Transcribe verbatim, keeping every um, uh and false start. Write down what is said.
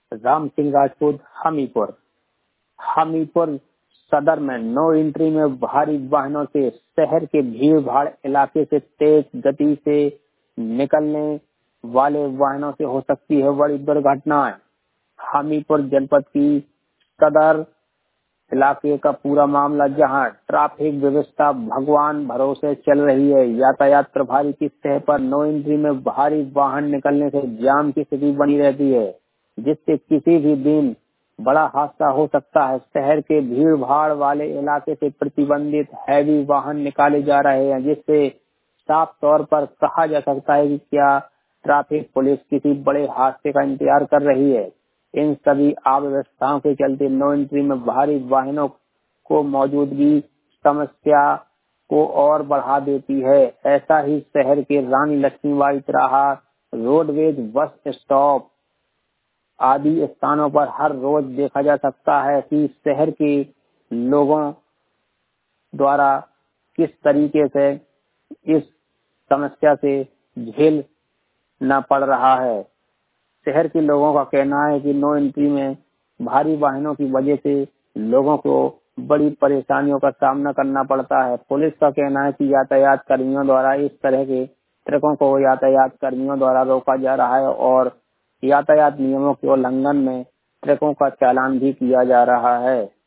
राम सिंह राजपूत, हमीरपुर। हमीरपुर सदर में no entry में भारी वाहनों से शहर के भीड़ भाड़ इलाके से तेज गति से निकलने वाले वाहनों से हो सकती है बड़ी दुर्घटनाएं। हमीरपुर जनपद की सदर इलाके का पूरा मामला, जहां ट्रैफिक व्यवस्था भगवान भरोसे चल रही है। यातायात प्रभारी की सतह पर नो एंट्री में भारी वाहन निकलने से जाम की स्थिति बनी रहती है, जिससे किसी भी दिन बड़ा हादसा हो सकता है। शहर के भीड़ भाड़ वाले इलाके से प्रतिबंधित हैवी वाहन निकाले जा रहे हैं, जिससे साफ तौर पर कहा जा सकता है कि क्या ट्रैफिक पुलिस किसी बड़े हादसे का इंतजार कर रही है। इन सभी अव्यवस्थाओं के चलते नो एंट्री में भारी वाहनों को मौजूदगी समस्या को और बढ़ा देती है। ऐसा ही शहर के रानी लक्ष्मीबाई तिराहा, रोडवेज बस स्टॉप आदि स्थानों पर हर रोज देखा जा सकता है कि शहर के लोगों द्वारा किस तरीके से इस समस्या से झेलना पड़ रहा है। शहर के लोगों का कहना है कि नो एंट्री में भारी वाहनों की वजह से लोगों को बड़ी परेशानियों का सामना करना पड़ता है। पुलिस का कहना है कि यातायात कर्मियों द्वारा इस तरह के ट्रकों को यातायात कर्मियों द्वारा रोका जा रहा है और यातायात नियमों के उल्लंघन में ट्रकों का चालान भी किया जा रहा है।